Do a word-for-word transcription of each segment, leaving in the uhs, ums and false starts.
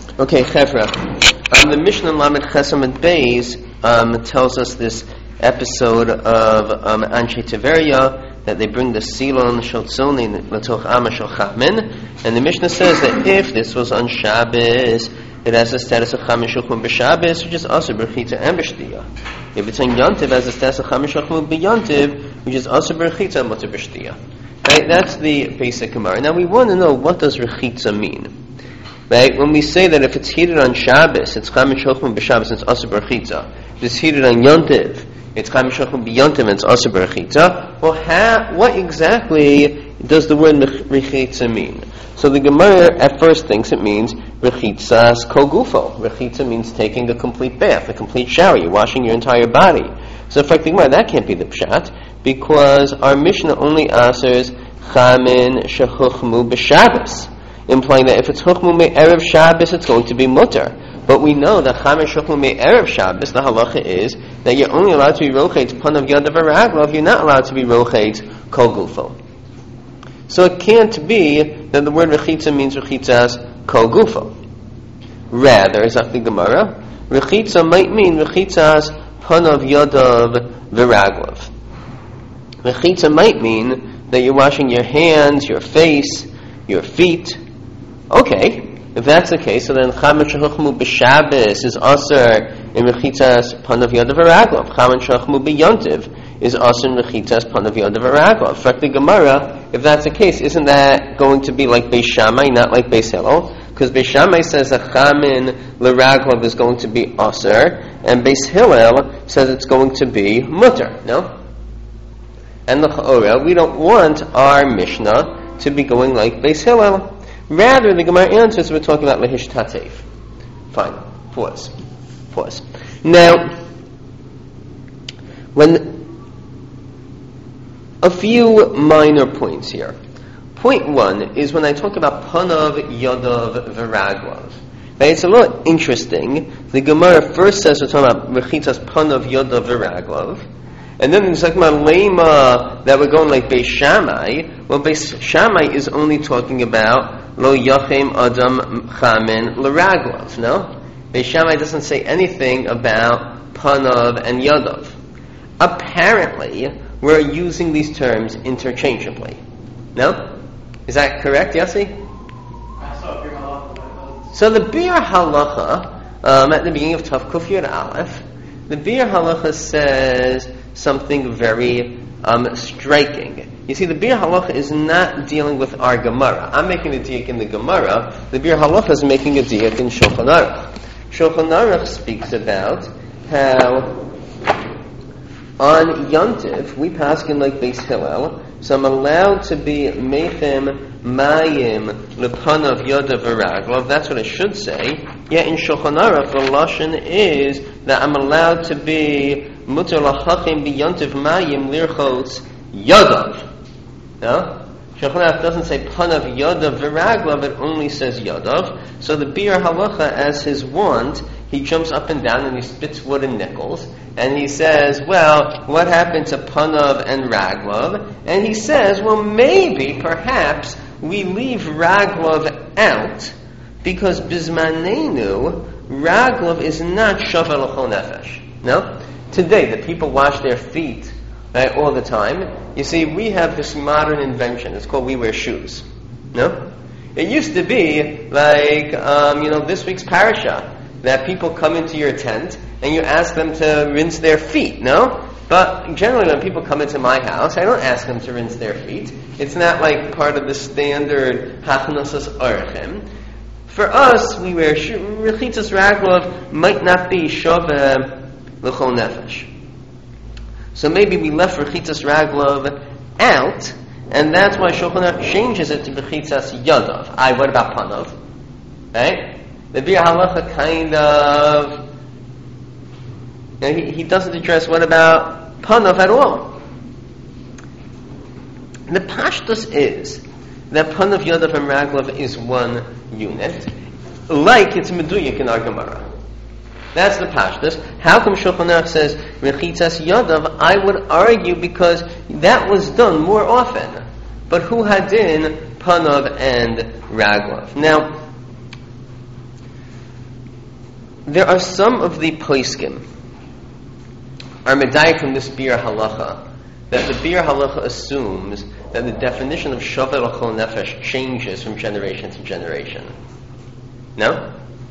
Okay, Chevra. Um, the Mishnah Lamed Chesam and Beis um, tells us this episode of um, Anshe Tiveria, that they bring the Silon Shaltzoni Latoch Ama Shal Chamin, and the Mishnah says that if this was on Shabbos, it has the status of Chamin Shulchum b'Shabbos, which is also Berchita and B'Shtiya. If it's on Yontiv, it has the status of Chamin Shulchum b'Yontiv, which is also Berchita and Mutter B'Shtiya. Right? That's the basic Gemara. Now we want to know, what does Rechitza mean? Right? When we say that if it's heated on Shabbos, it's Chamin Shulchum b'Shabbos, it's also Berchita. If it's heated on Yontiv, it's Chamin Shulchum b'Yontiv, and it's also Berchita. Well, how, what exactly does the word Rechitza mean? So the Gemara at first thinks it means Rechitzas Kol Gufo. Rechitza means taking a complete bath, a complete shower. You're washing your entire body. So for the Gemara, that can't be the pshat, because our Mishnah only answers Chamin Shechuchmu b'Shabbos, implying that if it's Chuchmu me'erev Shabbos, it's going to be mutter. But we know that Chamin Chuchmu me'erev Shabbos, the halacha is that you're only allowed to be rochet panav yadav v'raglov, you're not allowed to be rochet kol gufo. So it can't be that the word Rechitza means Rechitzas kol gufo. Rather, as the Gemara, Rechitza might mean Rechitzas panav yadav v'raglov. Rechitza might mean that you're washing your hands, your face, your feet. Okay, if that's the case, so then Chamin Shechuchmu b'Shabbos is also in Rechitzas panav yadav v'raglov. Chamin Shechuchmu b'Yontiv is also in Rechitzas panav yadav v'raglov. For the Gemara, if that's the case, isn't that going to be like Beis Shammai, not like Beis Hillel? Because Beis Shammai says that Chamin l'raglov is going to be Aser, and Beis Hillel says it's going to be Mutter. No? And the Cha'ora, we don't want our Mishnah to be going like Beis Hillel. Rather, the Gemara answers, we're talking about Lehish Tatev. Fine. Pause. Pause. Now, when a few minor points here. Point one is when I talk about Panav Yadav V'Raglov. Right? It's a little interesting. The Gemara first says we're talking about Rechitzas Panav Yadav V'Raglov, and then it's talking about Lema that we're going like Beis Shammai. Well, Beis Shammai is only talking about Lo Yachem Adam Chamin L'Raglov. No? Beis Shammai doesn't say anything about Panav and Yadav. Apparently, we're using these terms interchangeably. No? Is that correct, Yossi? So the Bir Halacha, um, at the beginning of Tav Kuf Yud Aleph, the Bir Halacha says something very um, striking. You see, the Bir Halacha is not dealing with our Gemara. I'm making a diak in the Gemara. The Bir Halacha is making a diak in Shulchan Aruch. Shulchan Aruch speaks about how on Yontiv, we paskin like Beis Hillel, so I'm allowed to be Mechem Mayim Lepanav Yodav V'Raglov. That's what I should say. Yet in Shulchan Aruch, the lashon is that I'm allowed to be Mutar Lachachim B'Yontiv Mayim Lirchos Yodav. No? Shulchan Aruch doesn't say Panav Yodav V'Raglov, it only says Yodav. So the Bir Halacha, as his wont, he jumps up and down and he spits wood and nickels, and he says, well, what happened to Panav and Raglov? And he says, well, maybe, perhaps, we leave Raglov out, because Bizmanenu, Raglov is not Shavar L'chol Nefesh. No? Today, the people wash their feet right, all the time. You see, we have this modern invention. It's called we wear shoes. No? It used to be like, um, you know, this week's parasha, that people come into your tent and you ask them to rinse their feet, no? But generally when people come into my house, I don't ask them to rinse their feet. It's not like part of the standard hachnasas orchim. For us, we wear Rechitzas Raglov might not be Shaveh L'chol Nefesh. So maybe we left Rechitzas Raglov out, and that's why Shulchan Aruch changes it to Rechitzas Yadav. I, what about Panav? Right? The Bir Halacha kind of, you know, he, he doesn't address what about Panav at all. The Pashtus is that Panav, Yodav, and Raglov is one unit, like it's Meduyik in our Gemara. That's the Pashtus. How come Shulchan Aruch says Rechitzas Yodav? I would argue because that was done more often. But who had in Panav and Raglov? Now, there are some of the poskim are medayik from this bir halacha, that the bir halacha assumes that the definition of shaver l'chol nefesh changes from generation to generation. No?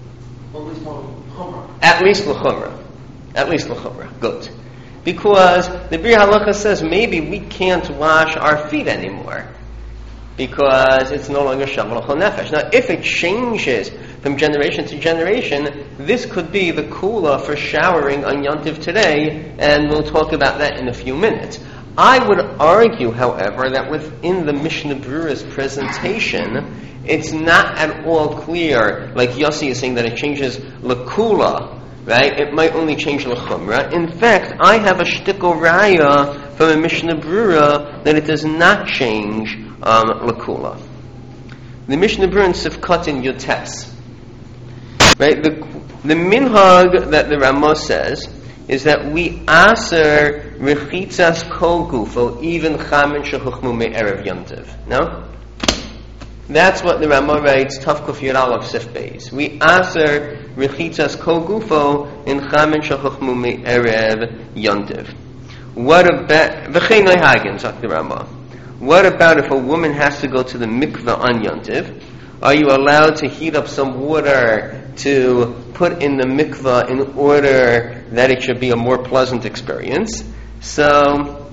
At least l'chumra. At least l'chumra. Good. Because the bir halacha says maybe we can't wash our feet anymore because it's no longer shaver l'chol nefesh. Now, if it changes from generation to generation, this could be the kula for showering on Yontiv today, and we'll talk about that in a few minutes. I would argue, however, that within the Mishnah Berurah's presentation, it's not at all clear, like Yossi is saying, that it changes l'kula, right? It might only change l'chumra. In fact, I have a shtickle raya from a Mishnah Berurah that it does not change um, l'kula. The Mishnah Berurah in Sifkat in Yotes, right? The, the minhag that the Ramah says is that we aser rechitzas kol gufo even chamin shechuchmu me'erev yontiv. No? That's what the Ramah writes, Tavkuf Yiralav Sif Beis. We aser rechitzas kol gufo in chamin shechuchmu me'erev yontiv. What about, v'chein lehagin, sagt the Ramah. What about if a woman has to go to the mikveh on yontiv? Are you allowed to heat up some water to put in the mikveh in order that it should be a more pleasant experience? So,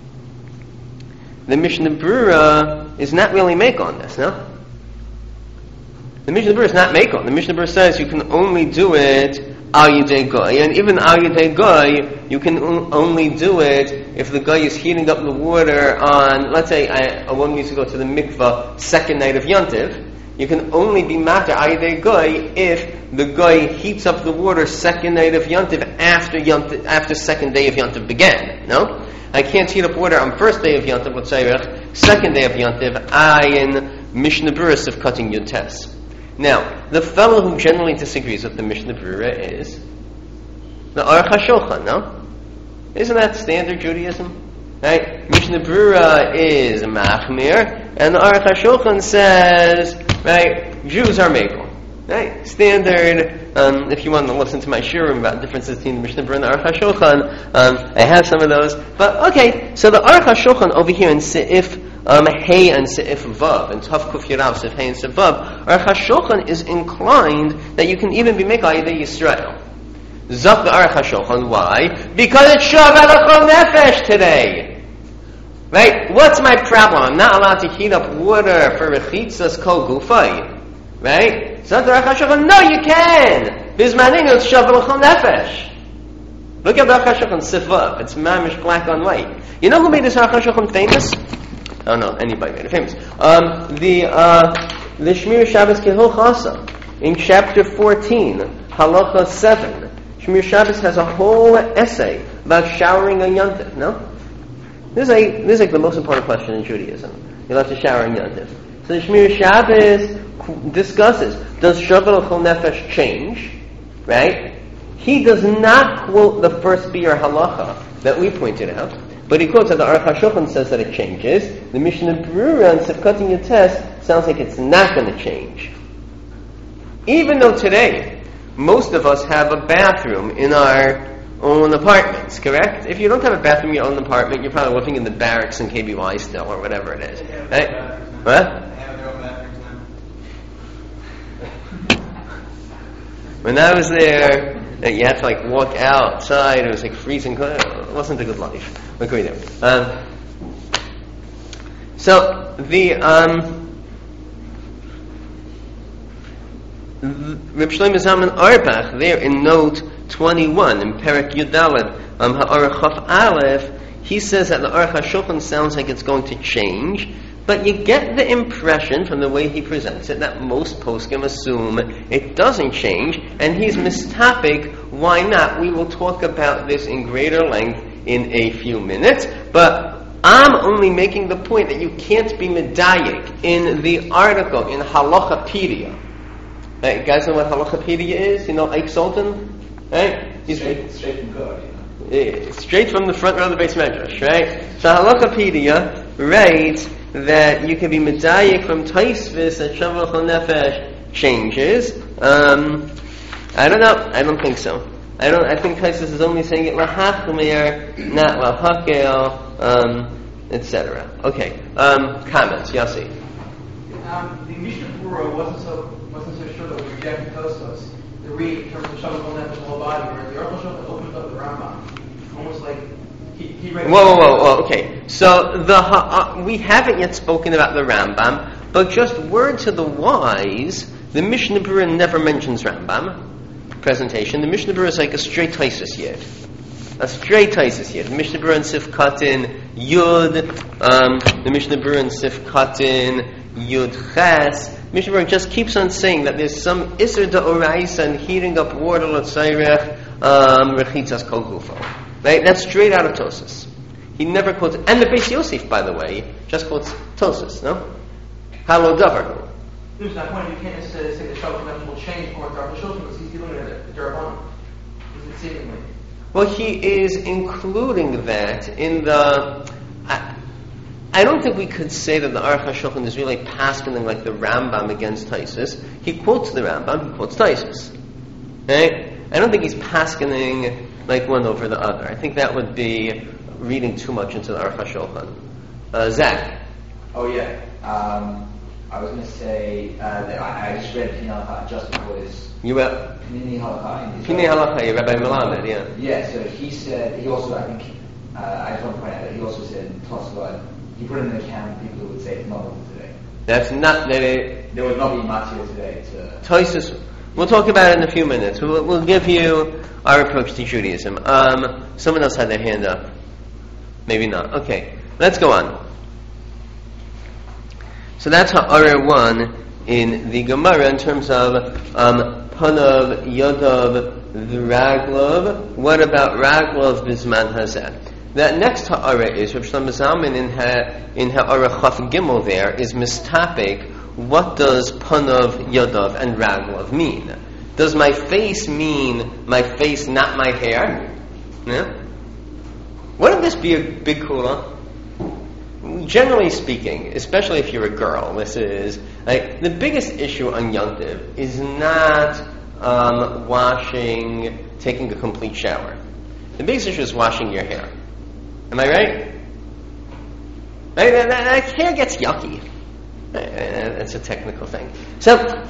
the Mishnah Berurah is not really make on this, no? The Mishnah Berurah is not make on. The Mishnah Berurah says you can only do it al yidei goy, and even al yidei goy, you can o- only do it if the guy is heating up the water on, let's say I, a woman needs to go to the mikveh second night of Yontiv. You can only be matter ayidei goy if the guy heats up the water second night of Yontiv after Yontiv, after second day of Yontiv began. No, I can't heat up water on first day of Yontiv. Let's say second day of Yontiv. Ayin Mishnah Berurah of cutting Yotes. Now, the fellow who generally disagrees with the Mishnah Berurah is the Aruch HaShulchan. No, isn't that standard Judaism? Right? Mishnah Berurah is machmir, and the Aruch HaShulchan says, right, Jews are mekel. Right? Standard, um, if you want to listen to my shiurim about differences between the Mishnah Berurah and the Aruch HaShulchan, um, I have some of those. But, okay, so the Aruch HaShulchan over here in Seif um, Hey and Seif Vav, and Tav Kuf Yirav, Seif Hey and Seif Vav, Aruch HaShulchan is inclined that you can even be mekel Yidei Yisrael. Zok the Aruch HaShulchan, why? Because it's Shavar L'chol Nefesh today. Right? What's my problem? I'm not allowed to heat up water for rechitzas kol gufay. Right? Zok the Aruch HaShulchan, no, you can! Bizmaninu, it's Shavar L'chol Nefesh. Look at the Aruch HaShulchan Sifav. It's mamish black on white. You know who made this Aruch HaShulchan famous? I don't know, anybody made it famous. Um, the, uh, the Shmir Shabbos Kehil Chasa, in chapter fourteen, halacha seven. Shmir Shabbos has a whole essay about showering on Yontif, no? This is, like, this is like the most important question in Judaism. You'll have to shower on Yontif. So the Shmir Shabbos discusses, does Shavar L'chol Nefesh change? Right? He does not quote the first Bir halacha that we pointed out, but he quotes that the Aruch HaShulchan says that it changes. The Mishnah Berurah and Sifkat in Yotes sounds like it's not going to change. Even though today, most of us have a bathroom in our own apartments, correct? If you don't have a bathroom in your own apartment, you're probably living in the barracks in K B Y still, or whatever it is. Right? What? When I was there, you had to like walk outside. It was like freezing. It wasn't a good life. What can we do? Um, so the um, Reb Shlomo Zalman Auerbach there in note twenty-one in Perek Yudalad um, Ha'aruch Chaf Aleph, he says that the Aruch HaShulchan sounds like it's going to change, but you get the impression from the way he presents it that most poskim assume it doesn't change, and he's mistapik. Why not? We will talk about this in greater length in a few minutes, but I'm only making the point that you can't be medayik in the article in Halachapedia. Right, you guys know what Halachapedia is? You know Ike Sultan? Right? He's straight, straight from God, you know. Straight from the front row of the Beis Medrash, right? So Halachapedia writes that you can be medayik from Taisvis that Shavar L'chol Nefesh changes. Um, I don't know. I don't think so. I don't. I think Taisus is only saying it lahachmir, not lahakel, um, et cetera. Okay. Um, comments, Yossi. Um, the Mishnah Berurah wasn't so wasn't so sure that we rejected Tosfos. The read in terms of Shabbat Kol Nefesh, the whole body, whereas the Aruch HaShulchan opened up the Rambam, almost like he, he read. Whoa, whoa, whoa, whoa. Okay. So the uh, we haven't yet spoken about the Rambam, but just word to the wise, the Mishnah Berurah never mentions Rambam presentation. The Mishnah Berurah is like a straight Taisus yid. A straight Taisus yid. The Mishnah Berurah and Sif Katin Yud. Um, the Mishnah Berurah and Sif Katin Yud Ches. Mishnah Berurah just keeps on saying that there's some Isser D'Oraisa and heating up water l'tzairech um, rechitzas kol gufo. Right? That's straight out of Tosas. He never quotes, and the Beis Yosef, by the way, just quotes Tosas. No, Halo Davar. There's that point. You can't necessarily say the Shabbat Kol Nefesh will change according to Aruch HaShulchan because he's dealing with the Darabanan. Is it seemingly? Well, he is including that in the. I, I don't think we could say that the Aruch HaShulchan is really paskening like the Rambam against Taisus. He quotes the Rambam, he quotes Taisus. Right? I don't think he's paskening like one over the other. I think that would be reading too much into the Aruch HaShulchan. Uh, Zach. Oh yeah. Um, I was going to say uh, that I, I just read Pinei Halakha just before this. You were Pinei Halakha. Pinei Halakha, Rabbi Melamed, yeah. Yeah. So he said he also I think uh, I just want to point out that he also said Tosfot. He put in an account people who would say it's not today. That's not that it. There would not be Matzah today. To Taisus. We'll talk about it in a few minutes. We'll, we'll give you our approach to Judaism. Um, someone else had their hand up. Maybe not. Okay, let's go on. So that's Ha'arer one in the Gemara in terms of um, Panav, Yodav, Raglov. What about Raglov Bizman Hazeh? That next Ha'arer is, Rav Shlomo Zalman in, ha, in Ha'arer Chaf Gimel there is mistapik. What does Panav, Yodav, and Raglov mean? Does my face mean my face, not my hair? Yeah? Wouldn't this be a big kula? Generally speaking, especially if you're a girl, this is like the biggest issue on Yom Tov is not um, washing, taking a complete shower. The biggest issue is washing your hair. Am I right? Right? That, that, that hair gets yucky. That's a technical thing. So,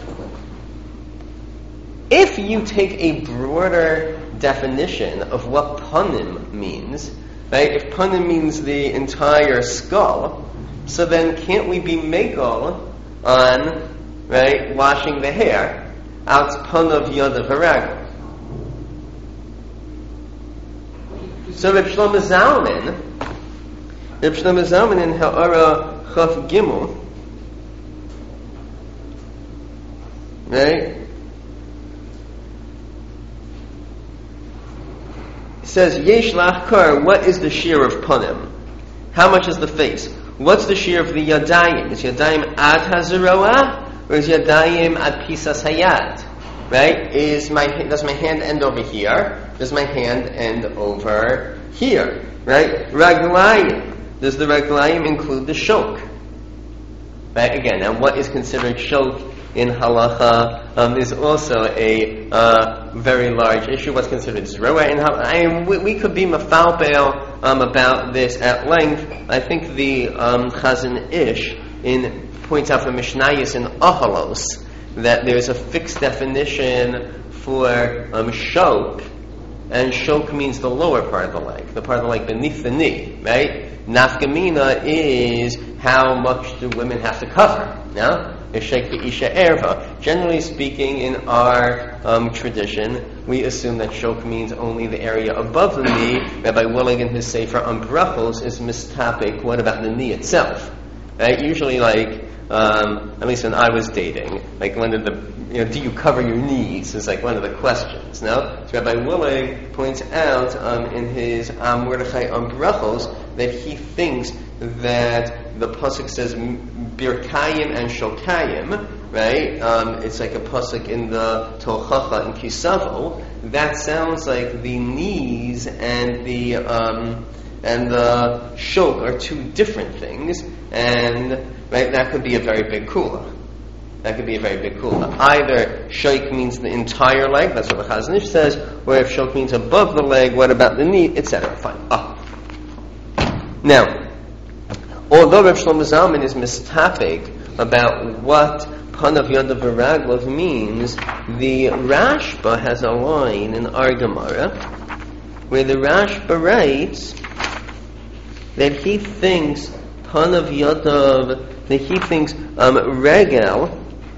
if you take a broader definition of what panim means, right? If panim means the entire skull, so then can't we be megal on, right, washing the hair out panav yodav haragel? So Reb Shlomo Zalman, Reb Shlomo Zalman in Ha'ara Chaf Gimel, right, says Yesh Lachkar. What is the shear of panim? How much is the face? What's the shear of the yadayim? Is yadayim ad hazaroah or is yadayim ad pisas hayad? Right? Is my does my hand end over here? Does my hand end over here? Right? Raglayim. Does the raglayim include the shok? Right? Again, now what is considered shok in halacha um, is also a uh, very large issue. What's considered zroa in halacha? I mean, we, we could be mafalpel um, about this at length. I think the um, Chazon Ish in points out from Mishnayos in Ahalos that there's a fixed definition for um, shok, and shok means the lower part of the leg, the part of the leg beneath the knee, right? Nafkamina is how much do women have to cover, yeah? Generally speaking, in our um, tradition, we assume that shok means only the area above the knee. Rabbi Willig in his Sefer on Brachos is mistapik. What about the knee itself? Right? Usually, like um, at least when I was dating, like one of the, you know, do you cover your knees? Is like one of the questions. No, so Rabbi Willig points out um, in his um, Mordechai on Brachos that he thinks that the pasuk says birkayim and shokayim, right? Um, it's like a pasuk in the Tochacha in Kisavo. That sounds like the knees and the um, and the shok are two different things, and right, that could be a very big kula. That could be a very big kula. Either shoik means the entire leg, that's what the Chazon Ish says, or if shoik means above the leg, what about the knee, et cetera. Fine. Ah. Now, although Rav Shlomo Zalman is mistapik about what Panav Yodav V'Raglov means, the Rashba has a line in our Gemara where the Rashba writes that he thinks Panav Yodav, that he thinks um, Regel,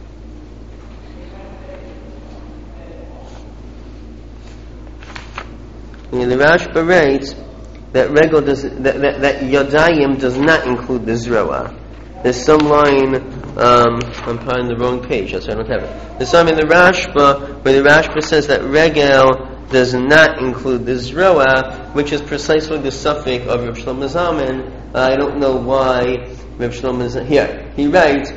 and the Rashba writes that Regel does, that, that, that Yodayim does not include the Zroa. There's some line, um, I'm probably on the wrong page, that's why I don't have it. There's some in the Rashba where the Rashba says that Regel does not include the Zroa, which is precisely the suffix of Rav Shlomo Zalman. Uh, I don't know why Rav Shlomo Zalman, here, he writes,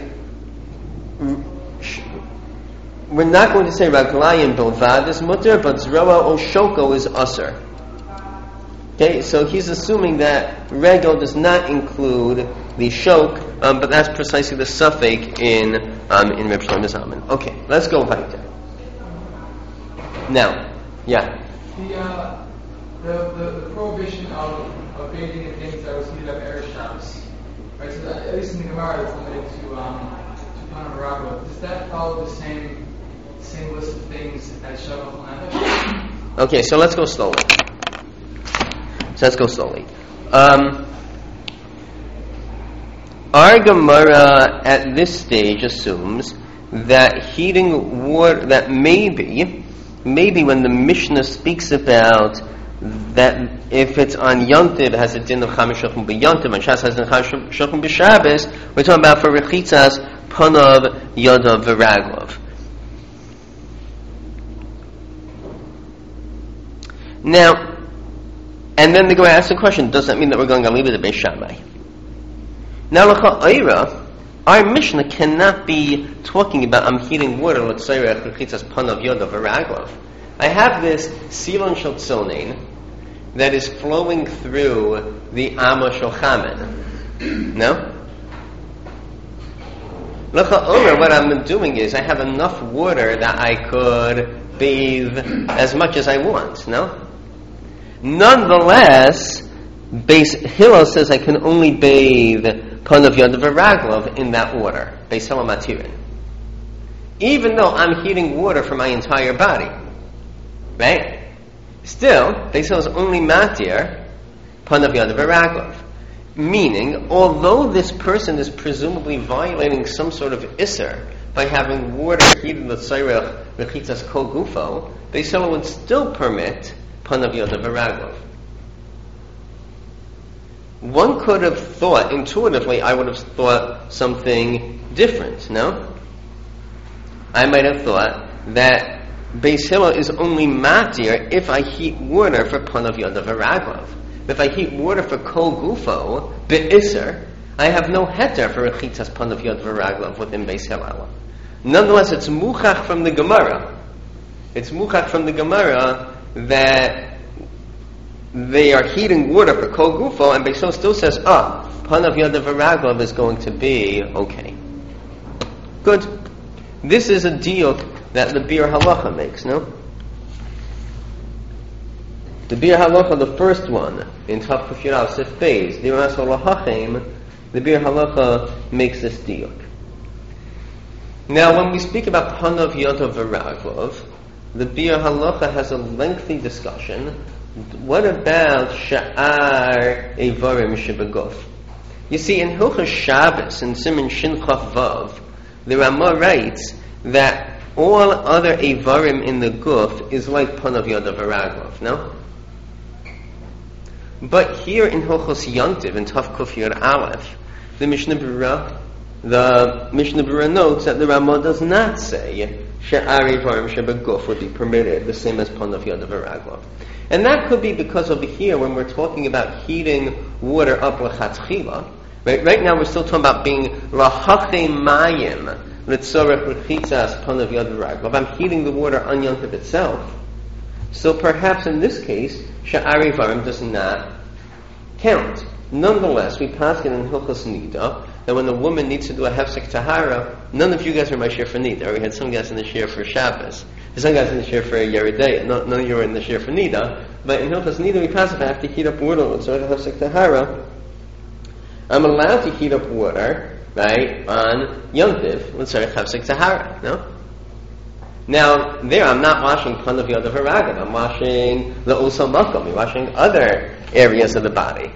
we're not going to say Raglayim Bilvad is mutter, but Zroa or Shoko is Usr. Okay, so he's assuming that Regel does not include the Shok, um, but that's precisely the suffix in um, in Reb Shlomo Zalman. Okay, let's go weiter. Now, yeah. The, uh, the, the, the prohibition of, of bathing in things that was heated up Erev Shabbos, right? So that, at least in the Gemara, it's limited to um, to Panav V'Raglov. Does that follow the same same list of things as Shavach Nefesh? Okay, so let's go slowly. So let's go slowly. Um, our Gemara at this stage assumes that heating water, that maybe, maybe when the Mishnah speaks about that if it's on Yom Tov, it has a din of Chamish Shulchan b'Yom Tov, and Shas has a din of Chamish Shulchan b'Shabbos, we're talking about for Rechitzas, Panav, Yodav, V'Raglov. Now, and then the Gemara asks the question, does that mean that we're going to leave it at Beis Shammai? Now, l'cha'ira, our Mishnah cannot be talking about I'm heating water, let's say, Rechitzas Panav Yodav V'Raglov. I have this Silon Shel Tzonein that is flowing through the Amma Shel Chamen. No? L'cha'ira, what I'm doing is I have enough water that I could bathe as much as I want, no? Nonetheless, Beis Hillel says I can only bathe Panav Yodav V'Raglov in that water. Beis Hillel Matirin. Even though I'm heating water for my entire body. Right? Still, Beis Hillel is only Matir Panav Yodav V'Raglov. Meaning, although this person is presumably violating some sort of Isser by having water heated the Tzairech Rechitzas Kol Gufo, Beis Hillel would still permit Panav Yodav V'Raglov. One could have thought, intuitively, I would have thought something different, no? I might have thought that Beis Hillel is only matir if I heat water for Panav Yodav V'Raglov. If I heat water for Kol Gufo, Be'isser, I have no heter for Rechitzas Panav Yodav V'Raglov within Beis Hillel. Nonetheless, it's muchach from the Gemara. It's muchach from the Gemara that they are heating water for Kol Gufo, and Beis Hillel still says, ah, Panav Yodav V'Raglov is going to be okay. Good. This is a deal that the Bir Halacha makes, no? The Bir Halacha, the first one, in Tav Kuf Yud Sif Beis, the Ramas Lahachem, the Bir Halacha makes this deal. Now, when we speak about Panav Yodav V'Raglov, the Bir Halacha has a lengthy discussion. What about Sha'ar Eivarim Shebeguf? You see, in Hilchos Shabbos, in Siman Shin Chaf Vav, the Ramah writes that all other Eivarim in the Guf is like Panav Yodav V'Raglov, no? But here in Hilchos Yontiv, in Tav Kuf Yud Aleph, the Mishnah Berurah, the Mishnah Berurah notes that the Ramah does not say She'ar Eivarim Shebeguf would be permitted, the same as Panav Yodav V'Raglov. And that could be because over here, when we're talking about heating water up l'chatchila, right? Right now we're still talking about being lahache mayim l'tzorech rechitzas Panav Yodav V'Raglov. I'm heating the water on Yom Tov itself. So perhaps in this case, She'ar Eivarim does not count. Nonetheless, we pass it in Hilchos Nida that when a woman needs to do a hefsek tahara, none of you guys were my shir for Nida. We had some guys in the shir for Shabbos. Some guys in the shir for Yeridei. None of you were in the shir for Nida. But in Hilchos Nida, we pass if I have to heat up water with Tzorech Hafsek Tahara. I'm allowed to heat up water, right, on Yom Tiv with Tzorech Hafsek Tahara. No? Now, there I'm not washing Panav Yodav Haragim. I'm washing the Usa Makom. I'm washing other areas of the body.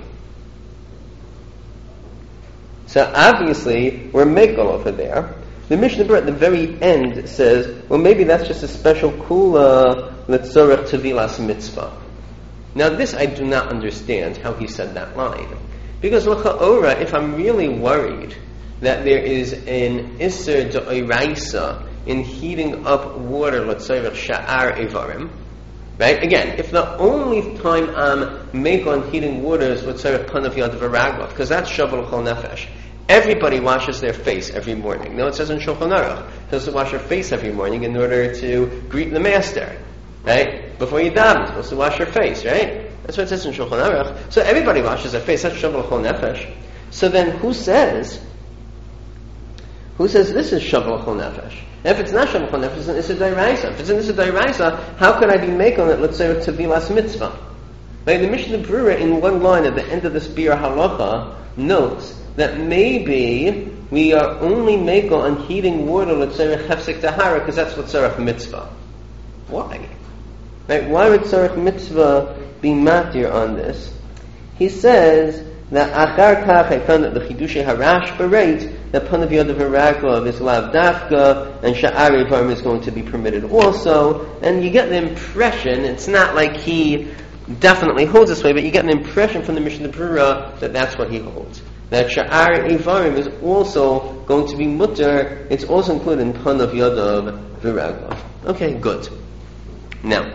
So obviously, we're Mekel over there. The Mishnah Berurah at the very end says, well, maybe that's just a special kula letzorech tevilas mitzvah. Now, this I do not understand how he said that line. Because l'cha'ora, if I'm really worried that there is an iser d'oraisa in heating up water letzorech sha'ar evarim, right? Again, if the only time I'm make on heating water is letzorech panav yadav v'raglav, because that's shavuot chol nefesh. Everybody washes their face every morning. No, it says in Shulchan Aruch, it says to wash your face every morning in order to greet the master, right? Before you daven, you're supposed to wash your face, right? That's what it says in Shulchan Aruch. So everybody washes their face. That's Shavuot Chol Nefesh. So then, who says? Who says this is Shavuot Chol Nefesh? If it's not Shavuot Chol Nefesh, then it's a Dairaisa. If it's an Issa Dairaisa, how could I be making it? Let's say to Tevilas Mitzvah. Like the Mishnah Berurah in one line at the end of this Biur Halacha notes that maybe we are only making on heating water, let's say, Hefsek Tahara, because that's what Tzarech Mitzvah. Why? Right? Why would Tzarech Mitzvah be matir on this? He says that Achar Kach, I found that the Chidushei Harash bereit that Panav Yodav Haraklav is Lav Dafka, and Sha'ar Evarim is going to be permitted also, and you get the impression, it's not like he definitely holds this way, but you get an impression from the Mishnah Berurah that that's what he holds. That Sha'ar Evarim is also going to be mutter, it's also included in Panav Yodav V'Raglav. Okay, good. Now,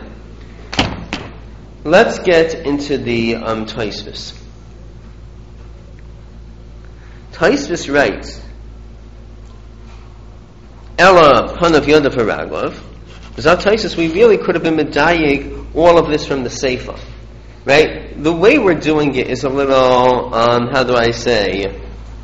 let's get into the um, Taisvis. Taisvis writes, Ella Panav Yodav V'Raglav. Zat Taisvis, we really could have been medayik all of this from the Seifa. Right? The way we're doing it is a little, um, how do I say,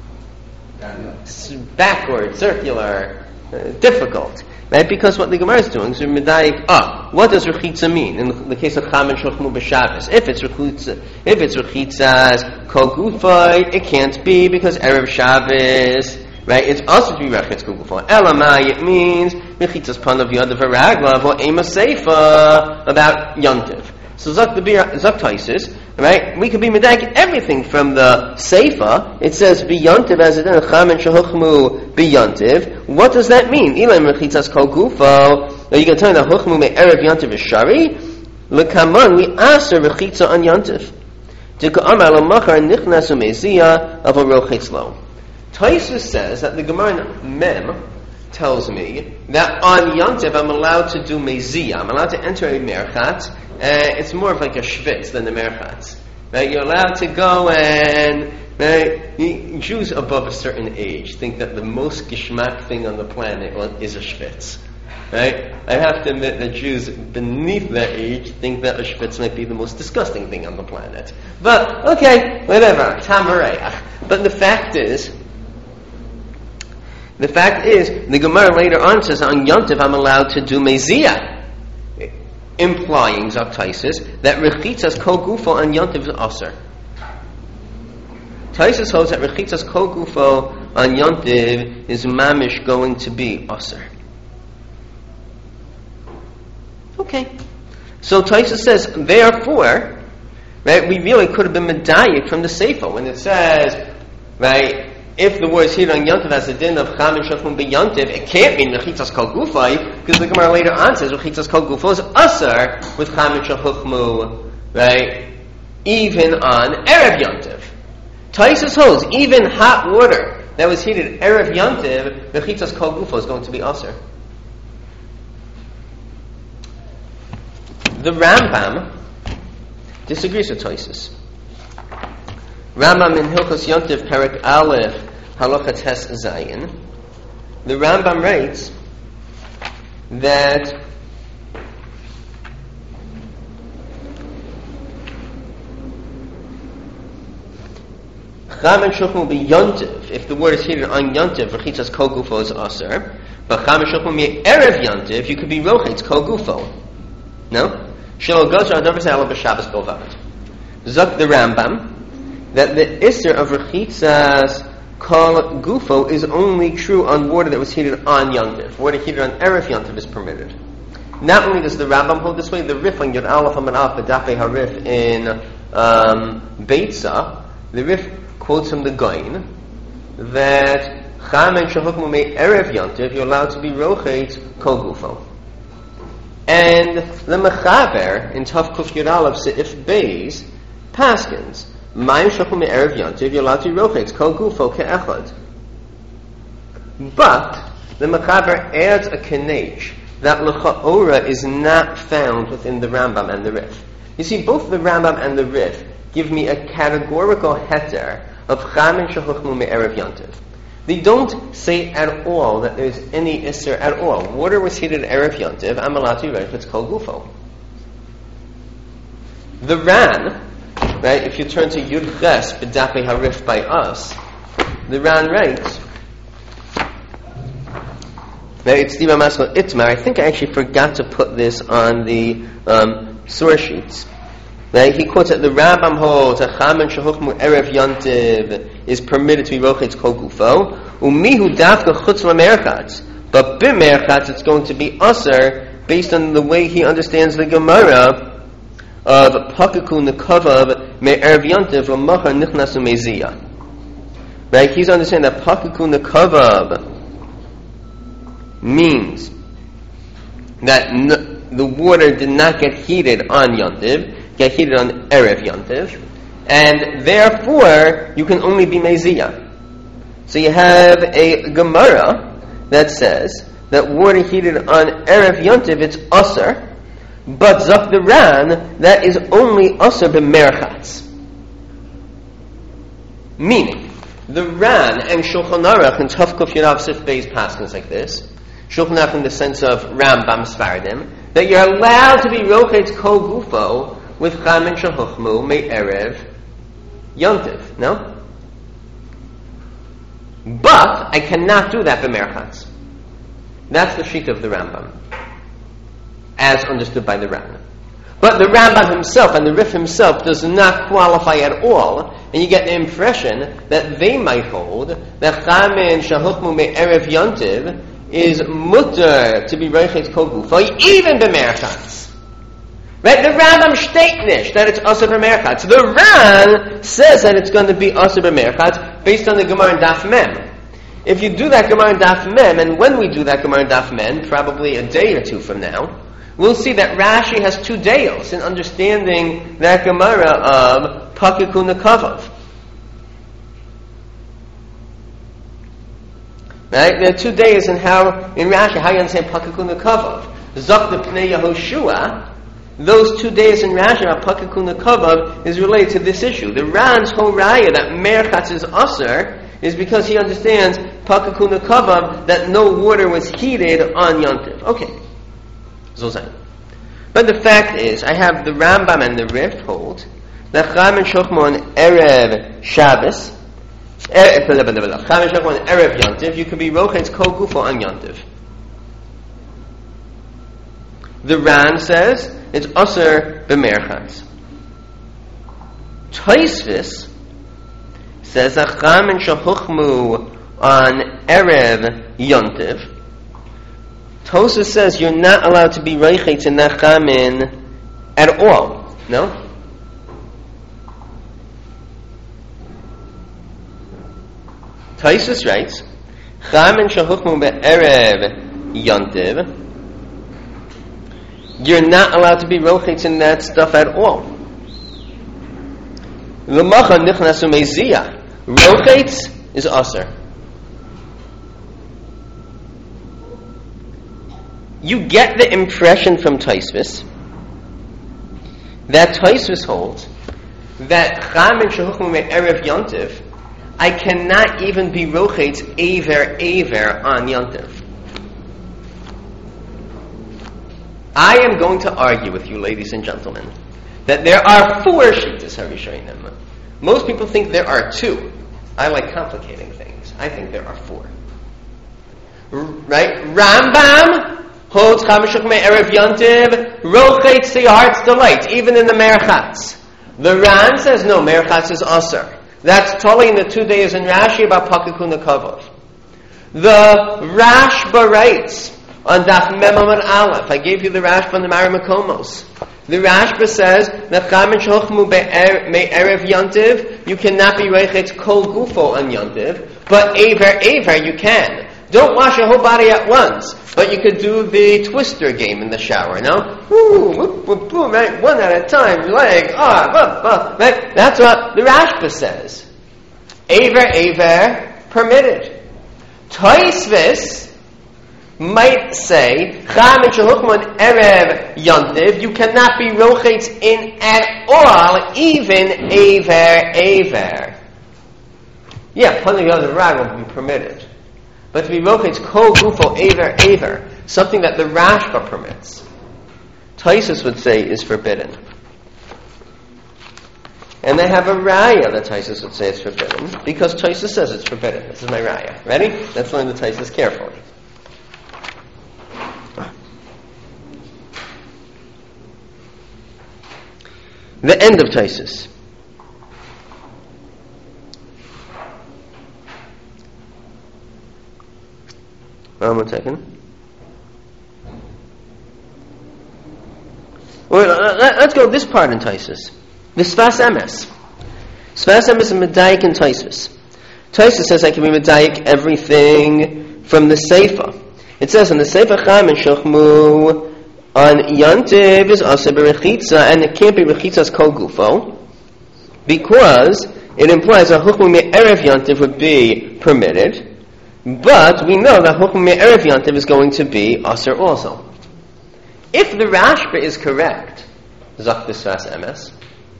backward, circular, uh, difficult. Right? Because what the Gemara is doing is medayik, ah, what does rechitza mean? In the case of Chamen Shochmu B'Shabbos, if it's rechitza, if it's rechitzas kol gufay, it can't be because Erev Shabbos, right? It's also to be rechitz kol gufay. Elamai, it means rechitzas panav yodav v'raglav or ema seifa about yontiv. So Zak the Zak Taisis, right? We could be medayik everything from the Seifa. It says biyantiv as it in Chamen shehuchmu biyantiv. What does that mean? Ilam rechitzas kol gufo. Are you going to tell me that huchmu me erev yantiv is shari? Lekaman we aser rechitza on yantiv. Dika'amar lamachar nichnas umezia of a rochitzlo. Taisis says that the Gemara Mem tells me that on yantiv I'm allowed to do mezia. I'm allowed to enter a merchat. Uh, it's more of like a shvitz than the merchatz. Right? You're allowed to go and right? Jews above a certain age think that the most gishmak thing on the planet is a shvitz. Right? I have to admit that Jews beneath that age think that a shvitz might be the most disgusting thing on the planet. But okay, whatever. Tamareach. But the fact is, the fact is, the Gemara later on says on Yontiv I'm allowed to do mezia. Implying Zaktaisis that rechitzas kol gufo on yontiv is aser. Taisis holds that rechitzas kol gufo on yontiv is mamish going to be aser. Okay, so Taisis says therefore, right? We really could have been medayik from the Seifa when it says, right? If the word is here on Yontiv as a din of Chamin Shofim B'Yontiv, it can't mean Rechitzas Kol Gufay, because the Gemara later on says Rechitzas Kol Gufo is Asar with Chamin Shofim, right? Even on Erev Yontiv. Taisus holds, even hot water that was heated Erev Yontiv, Rechitzas Kol Gufo is going to be Asar. The Rambam disagrees with Taisus. Rambam in Hilchos Yontiv Perek Aleph Halacha Tes Zayin. The Rambam writes that Cham and Shulchan will be Yontiv. If the word is heated on Yontiv, Rechitzas Kol Gufo is Aser. But Cham and Shulchan will be Erev Yontiv, you could be Rochitz Kol Gufo. No? Shelo Gozer Adar V'Sei Alav B'Shabbos Bilvad. Zok the Rambam, that the Isser of Rechitzas Kol Gufo is only true on water that was heated on Yontiv. Water heated on Erev Yontiv is permitted. Not only does the Rambam hold this way, the Rif on Yod Aleph Amud Aleph B'Dafei Harif in um, Beitza, the Rif quotes from the Goin that Cham and Shehukmu Mei Erev Yontiv, you're allowed to be Rochet Kol Gufo. And the Mechaber in Tav Kuf Yod Aleph Seif Beis Paskins Mayim Shehukmu Mei Erev Yontiv, you're allowed to be Rochet Kol Gufo Ke'echad. But the Mechaber adds a Kenech that L'cha'ora is not found within the Rambam and the Rif. You see, both the Rambam and the Rif give me a categorical heter of Cham and Shehuchmu Me'erev Yontiv. They don't say at all that there's any Isser at all. Water was heated at Erev Yontiv, I'm allowed to be right if it's Kol Gufo. The Ran, right, if you turn to Yud Ches B'Dafei Harif by us, the Ran writes, it's Diva Maskal Itmar. I think I actually forgot to put this on the um, source sheets. Right? He quotes that the Rambam holds that Cham and Shehuchmu Erev Yontiv is permitted to be Rochetz Kol Gufo, Umihu Dafka Chutz LaMerchatz. But B'Merchatz it's going to be Aser based on the way he understands the Gemara of Pakaku Nekavav Me'erev Yontiv L'Machar Nichnasu Meziyah. Right? He's understanding that Pakaku Nekavav means that n- the water did not get heated on Yontiv, get heated on Erev Yontiv, and therefore you can only be Meziyah. So you have a Gemara that says that water heated on Erev Yontiv, it's Aser, but Zok the Ran, that is only Aser b'Merchatz. Meaning, the Ran and Shulchan Aruch and Tav Kuf Yud Aleph Sif Beis Paskins like this, Shulchan Aruch in the sense of Rambam Sfardim, that you're allowed to be Rochetz Kol Gufo with Cham and Shehuchmu Me'erev Yontiv. No? But I cannot do that b'Merchatz. That's the sheet of the Rambam, as understood by the Ran. But the Rambam himself and the Rif himself does not qualify at all, and you get the impression that they might hold that Cham and Shehuchmu Me'erev Yontiv is mutter to be Rochetz Kol Gufo, even b'Merchatz. Right? The Rambam steht that it's Aser b'Merchatz. The Ran says that it's going to be Aser b'Merchatz based on the Gemara in Daf Mem. If you do that Gemara in Daf Mem, and when we do that Gemara in Daf Mem, probably a day or two from now, we'll see that Rashi has two deos in understanding that Gemara of Pakiku Nekavav. Right? There are two days in how, in Rashi, how you understand Pakiku Nekavav. Zok the Pnei Yehoshua, those two days in Rashi about Pakiku Nekavav is related to this issue. The Ran's whole raya that Merchatz is Aser is because he understands Pakiku Nekavav, that no water was heated on Yontiv. Okay. Zozay. But the fact is, I have the Rambam and the Rif hold that Cham and Shehuchmu on Erev Shabbos, Cham and Shehuchmu on Erev Yontiv, you could be Rochetz Kol Gufo on Yontiv. The Ran says it's Aser b'Merchatz. Tosfos says that Cham and Shehuchmu on Erev Yontiv, Tosfos says you're not allowed to be Rochetz in that Chamin at all. No? Tosfos writes, Cham and Shehuchmu be'erev Yontiv, you're not allowed to be Rochetz in that stuff at all. L'macha nichnasu meziyah. Rochetz is Aser. You get the impression from Tosfos that Tosfos holds that Cham and Shehuchmu Me'erev Yontiv, I cannot even be Rochetz Aver Aver on Yontiv. I am going to argue with you, ladies and gentlemen, that there are four Shittas Harishonim. Most people think there are two. I like complicating things. I think there are four. R- right? Rambam holds Chamishuk Me Erev Yontiv, Rochetz to your heart's delight, even in the Merchatz. The Ran says, no, Merchatz is Aser. That's totally in the two days in Rashi about Pakikun Kavod. The Rashba writes on Daf Memam and Aleph. I gave you the Rashba on the Marimakomos. The Rashba says that Chamin Shochmu Me Erev Yontiv, you cannot be Reichetz Kol Gufo on Yontiv, but Aver Aver you can. Don't wash your whole body at once, but you could do the twister game in the shower, no? Woo, whoop, whoop, whoop, right? One at a time, leg, ah, up, up, right? That's what the Rashba says. Aver, Aver, permitted. Toisvis might say, Chamin Shehukman Erev Yontiv, you cannot be Rochetz in at all, even Aver, Aver. Yeah, plenty of other rag will be permitted. But to be Rochetz Kol Gufo Aver Aver, something that the Rashba permits, Taisus would say is forbidden. And they have a raya that Taisus would say is forbidden, because Taisus says it's forbidden. This is my raya. Ready? Let's learn the Taisus carefully. The end of Taisus. Um, one second. Well, let's go this part in Taisus. The Sfas Emes. Sfas Emes is Medayik in Taisus. Taisus says I can be Medayik everything from the Seifa. It says in the Seifa Chamin Shochmu on Yantiv is also berechitza, and it can't be rechitza's kol gufo because it implies that Huchmu Me Erev Yantiv would be permitted. But we know that Hukum Me'erev Yantiv is going to be Aser also. If the Rashba is correct, Zak Sfas Emes,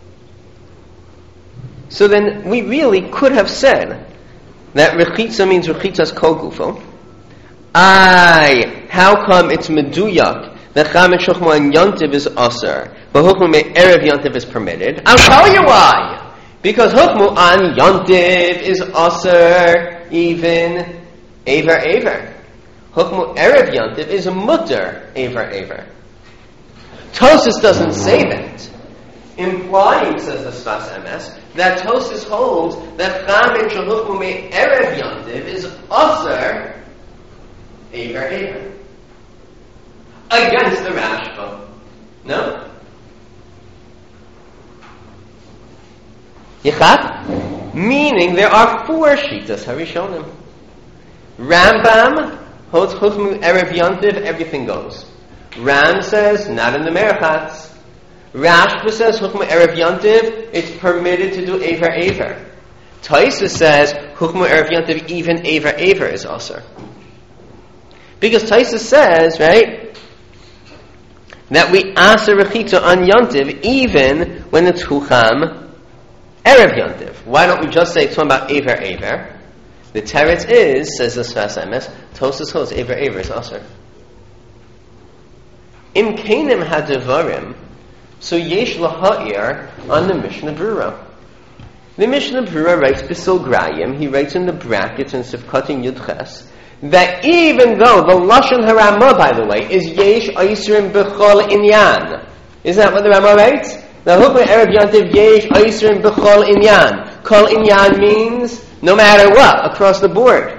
so then we really could have said that Rechitza means Rechitza's Kol Gufo. Aye, how come it's Meduyak that Chamin Shochmo and Yantiv is Aser, but Hukum Me'erev Yantiv is permitted? I'll tell you why! Because Hukmu on Yantiv is Aser, even Aver Aver. Hukmu Erev Yantiv is a mutter Aver Aver. Tosis doesn't say that. Implying, says the Sfas Emes, that Tosis holds that Chamin Shehukmu Me Erev Yantiv is Aser Aver Aver. Against the Rashba. No? Yichat? Meaning there are four Shitas Harishonim. Rambam holds Chuchmu Erev Yontiv, everything goes. Ram says, not in the Merchatz. Rashba says, Chuchmu Erev Yontiv, it's permitted to do Aver Aver. Taisus says, Chuchmu Erev Yontiv, even Aver Aver is Aser. Because Taisus says, right, that we Aser Rechitza on Yontiv, even when it's Chucham Erev Yontiv. Why don't we just say, it's talking about Aver Aver? The teretz is, says the Sfas Emes, Tosus holds Aver Aver is Aser. Im Kenim Hadevarim, so Yesh Laha'ir on the Mishnah Brura. The Mishnah Brura writes B'sil Grayim, he writes in the brackets in Sifkatin Yudches, that even though the Lashon HaRamah, by the way, is Yesh Aisrim B'chol Inyan. Isn't that what the Ramah writes? The Hukma Erev Yantiv Yesh Aisrim B'chol Inyan. Kol Inyan means no matter what, across the board.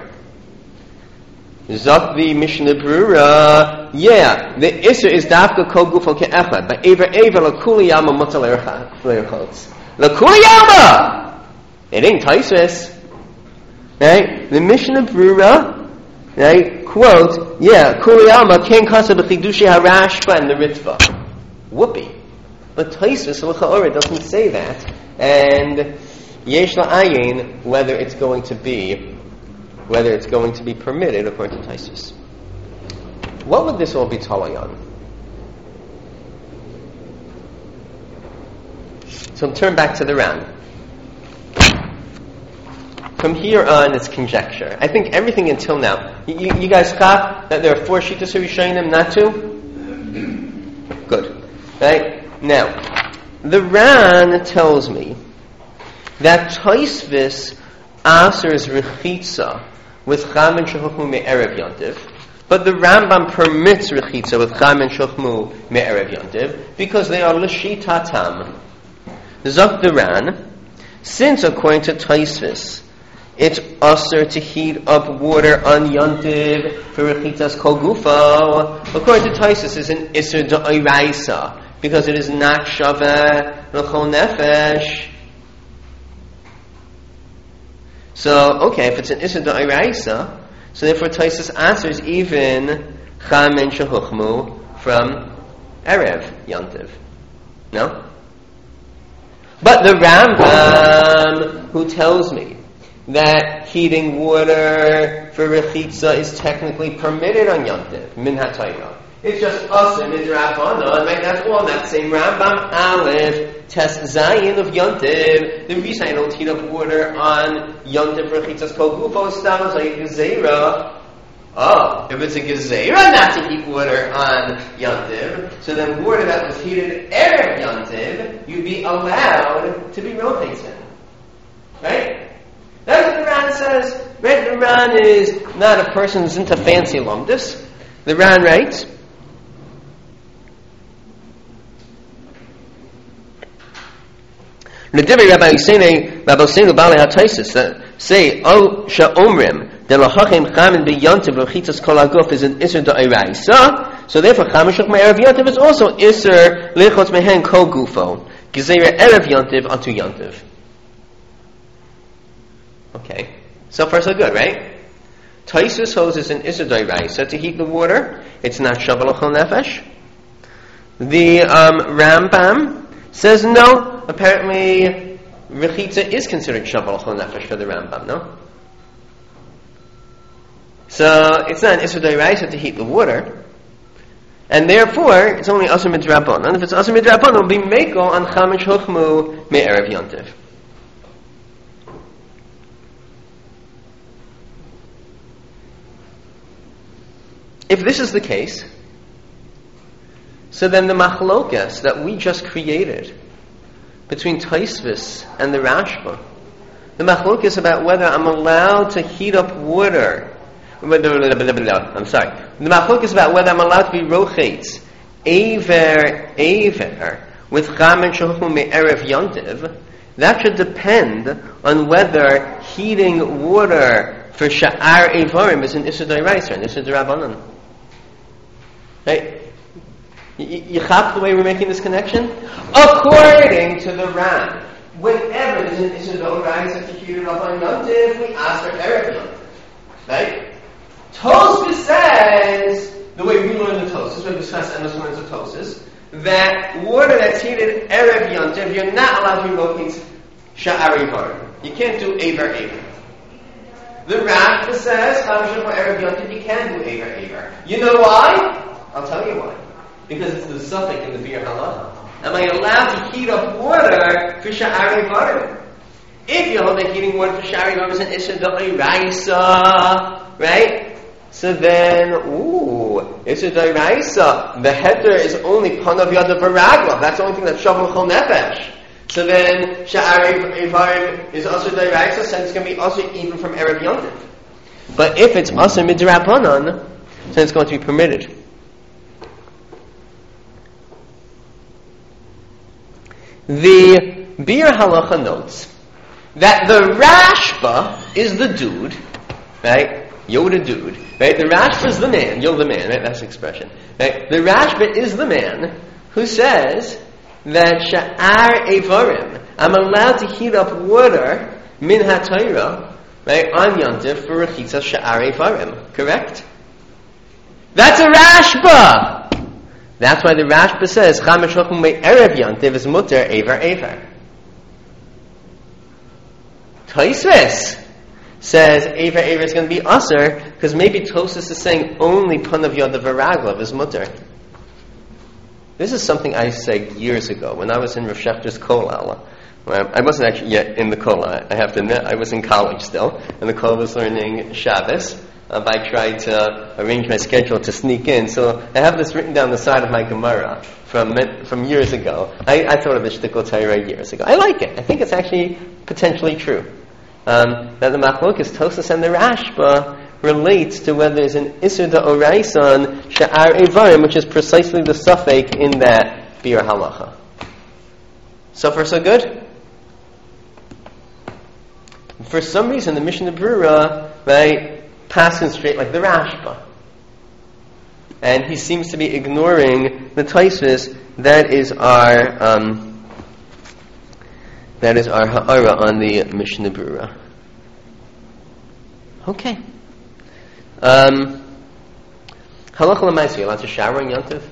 Zok the Mishnah Brura, yeah, the Isser is Dafka Kol Gufo Ke'echad, but Aver Aver L'Kuli Yama Mutzal L'Erchotz. L'Kuli Yama! It ain't Taisus. Right? The Mishnah Brura, right, quote, yeah, Kuli Yama Ken Kasa B'Chidushi HaRashba and the Ritva. Whoopee. But Taisus L'Cha'ora doesn't say that, and Yesh la'ayin, whether it's going to be, whether it's going to be permitted according to Taisus. What would this all be talayan? So turn back to the Ram. From here on, it's conjecture. I think everything until now. You, you, you guys got that there are four shitas Rishonim, not two? Good. Right? Now, the Ran tells me that Tosfos asers rechitza with cham and shechuchmu me'erev yontiv, but the Rambam permits rechitza with cham and shechuchmu me'erev yontiv because they are l'shitatam. Zok the Ran, since according to Tosfos, it's usher to heat up water on yontiv for rechitas kol gufo. According to Tosfos, it's an iser d'oraisa because it is not shaveh l'chol nefesh. So, okay, if it's an iser d'oraisa, so therefore Tosfos answers even cham and shechuchmu from erev yontiv. No? But the Rambam, who tells me that heating water for rechitza is technically permitted on yontiv, min ha'torah, it's just us and midrabanan, right? That's all. That same Rambam Aleph, Tes Zayin of yontiv. The reason I don't heat up water on yontiv for rechitzas kol gufo is stam like gezerah. Oh, if it's a gezerah not to heat water on yontiv, so then water that was heated erev yontiv, you'd be allowed to be rotating, right? That's what the Ran says. Right? The Ran is not a person who's into fancy lumdus. The Ran writes, L'divrei Rabbi Yisrael, Rabbi Yisrael Balei HaTosfos that say, "Oh, she'omrim delachachem chamin b'yontiv v'chitzas kol haguf is an iser d'oraisa, so therefore chamin shach me'erev yontiv is also iser lechotz mehen kol gufo gezerah erev yontiv onto yontiv." Okay, so far so good, right? Tosfos holds is an iser d'oraisa to heat the water. It's not shaveh l'chol nefesh. The um, Rambam says no. Apparently, rechitza is considered shaveh l'chol nefesh for the Rambam, no? So it's not an iser d'oraisa to heat the water, and therefore it's only asur midrabanan. And if it's asur midrabanan, it'll be meiko on cham and shechuchmu me'erev yontiv. If this is the case, so then the machlokas that we just created between Tosfos and the Rashba, the machlokas about whether I'm allowed to heat up water, I'm sorry, the machlokas about whether I'm allowed to be rochetz, aver, aver, with cham and shechuchmu me'erev yontiv, that should depend on whether heating water for sha'ar evarim is an iser d'oraisa, an iser d'rabanan. Right? You, you chap the way we're making this connection? According to the Ran, whenever there's an iser d'oraisa to heat it up on yontiv, we ask for erev yontiv. Right? Tosfos says, the way we learn the Tosfos, we discuss endless words of Tosfos, that water that's heated erev yontiv, you're not allowed to be rotating sha'ar evarim. You can't do aver aver. The Rashba says, erev yontiv, you can do aver aver. You know why? I'll tell you why. Because it's the suffix in the Bir Halacha. Am I allowed to heat up water for sha'ar evarim? If you hold that heating water for sha'ar evarim is an iser d'oraisa, right? So then, ooh, iser d'oraisa. The heter is only panav yadav v'raglav. That's the only thing that's shaveh l'chol nefesh. So then, sha'ar evarim is also d'oraisa, so it's going to be also even from erev yontiv. But if it's also midrabanan, then it's going to be permitted. The Bir Halacha notes that the Rashba is the dude, right? Yo the dude, right? The Rashba is the man, yo the man, right? That's the expression, right? The Rashba is the man who says that sha'ar evarim, I'm allowed to heat up water min ha'torah, right, on yontiv for rechitzas sha'ar evarim. Correct? That's a Rashba. That's why the Rashba says cham and shechuchmu me'erev yontiv is muter aver aver. Tosfos says aver aver is going to be usher because maybe Tosfos is saying only panav yadav v'raglav is muter. This is something I said years ago when I was in Rav Shechter's kollel. I wasn't actually yet in the kollel. I have to admit, I was in college still, and the kollel was learning Shabbos. Um, I tried to arrange my schedule to sneak in, so I have this written down the side of my Gemara from from years ago. I, I thought of the Shtickle Torah years ago. I like it. I think it's actually potentially true. um, that the Machlokes Tosas and the Rashba relates to whether there's an Isur D'Oraisa on Sha'ar Eivarim, which is precisely the suffix in that Bir Halacha. So far, so good? For some reason, the Mishnah Berurah, right, passes straight like the Rashba. And he seems to be ignoring the Tosfos. That is our um, that is our ha'ara on the Mishnah Berurah. Okay. Um, Halacha l'maaseh, you're allowed to shower in Yom Tov?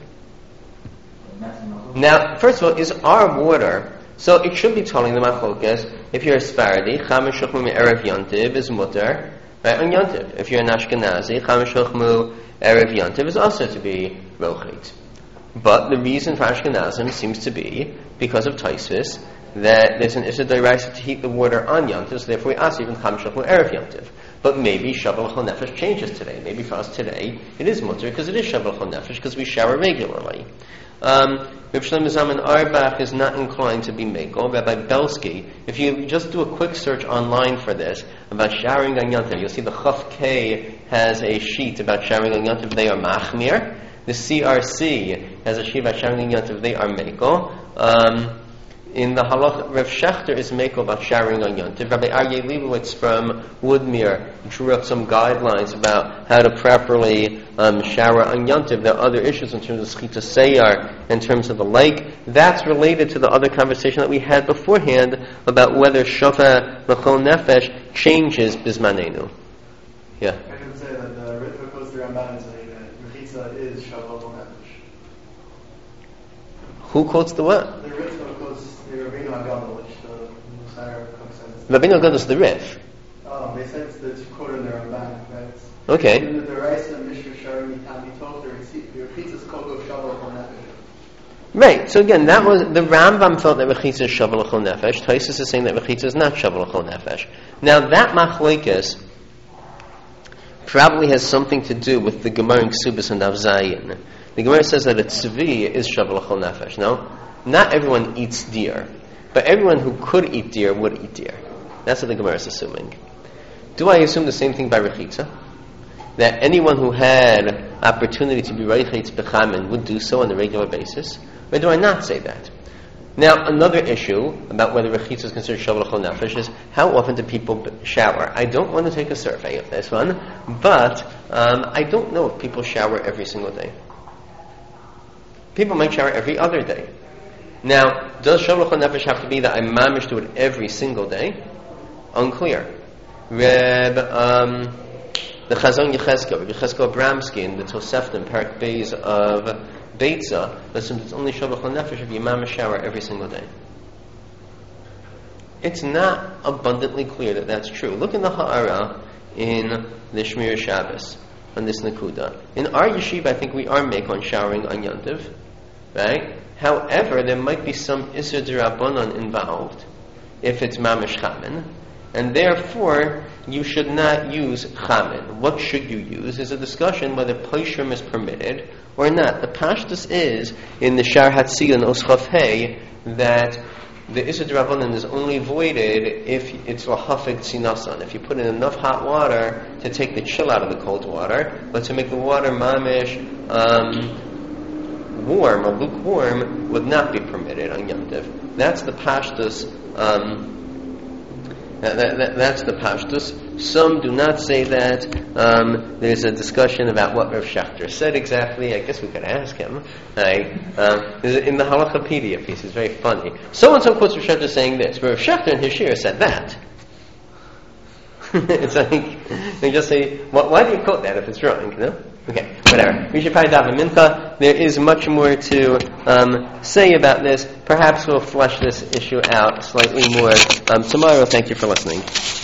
Now, first of all, is our water, so it should be telling the Machlokes, if you're a Sephardi, Chamesh Shuchmu Me'erev Yom Tov is mutter, right, on Yom Tov. If you're an Ashkenazi, Chamesh Shuchmu Erev Yom Tov is also to be rochit. But the reason for Ashkenazim seems to be, because of Tosfos, that there's an Issur D'Oraisa to heat the water on Yom Tov, so therefore we ask even Chamesh Shuchmu Erev Yom Tov. But maybe Shabbal Chol Nefesh changes today. Maybe for us today it is mutter because it is Shabbal Chol Nefesh because we shower regularly. Um, Reb Shlomo Zalman Auerbach is not inclined to be Mekel. Rabbi Belsky, if you just do a quick search online for this about showering on Yom Tov, you'll see the Chaf K has a sheet about showering on Yom Tov. They are Machmir. The C R C has a sheet about showering on Yom Tov. They are Mekel. Um, In the Halach, Rav Shechter is Mekel about showering on Yom Tov. Rabbi Aryeh Leibowitz from Woodmere drew up some guidelines about how to properly um, shower on Yom Tov. There are other issues in terms of Schita Seyar, in terms of the lake. That's related to the other conversation that we had beforehand about whether Shofa L'chol Nefesh changes Bizmanenu. Yeah? I can say that the Ritva quotes the Ramban saying that Mechitza is Shofa L'chol Nefesh. Who quotes the what? The Ritva quotes the Rabbeinu Hagadol, which the Musar Cook says. Rabbeinu Hagadol is the Rif. Oh, they said it's quoted in the Ramban, right? Okay. In the Deraisa Mishra Shari Mitam, he told the Rechitza's Koko Shofa L'chol Nefesh. Right, so again, that was the Rambam felt that Rechitza is Shavuot L'chol Nefesh. Tosfos is saying that Rechitza is not Shavuot L'chol Nefesh. Now that machlokes probably has something to do with the Gemara in Ksubas and Avzayin. The Gemara says that a tzvi is Shavuot L'chol Nefesh. No, not everyone eats deer, but everyone who could eat deer would eat deer. That's what the Gemara is assuming. Do I assume the same thing by Rechitza? That anyone who had opportunity to be Reichitz Bechamin would do so on a regular basis? Or do I not say that? Now, another issue about whether Rechitza is considered Shavuot L'chol Nefesh is how often do people shower? I don't want to take a survey of this one, but um, I don't know if people shower every single day. People might shower every other day. Now, does Shavuot L'chol Nefesh have to be that I mamish do it every single day? Unclear. Reb, um, the Chazon Yechezkel, Reb Yechezkel Abramsky in the Toseftim, Parak Beis of Beitza, assumes it's only Shavuot L'chol Nefesh if you mamish shower every single day. It's not abundantly clear that that's true. Look in the Ha'ara in the Shmir Shabbos on this Nakuda. In our yeshiva, I think we are make on showering on Yom Tov, right? However, there might be some Isur D'Rabbanan involved if it's mamish chamin, and therefore you should not use chamin. What should you use is a discussion whether poishrim is permitted or not. The pashtus is in the Shar Hatzion Oschaf Hey that the Isur D'Rabbanan is only voided if it's lahafik tzinasan, if you put in enough hot water to take the chill out of the cold water, but to make the water mamish um, warm or lukewarm would not be permitted on Yom Tov. That's the pashtus. Um, that, that, that's the pashtus. Some do not say that. Um, there's a discussion about what Rav Shechter said exactly. I guess we could ask him. Right? Um, in the Halachapedia piece, it's very funny. So and so quotes Rav Shechter saying this, but Rav Shechter in his shir said that. It's like they just say, well, why do you quote that if it's wrong? You know? Okay, whatever. We should probably daven mincha. There is much more to um, say about this. Perhaps we'll flesh this issue out slightly more um, tomorrow. Thank you for listening.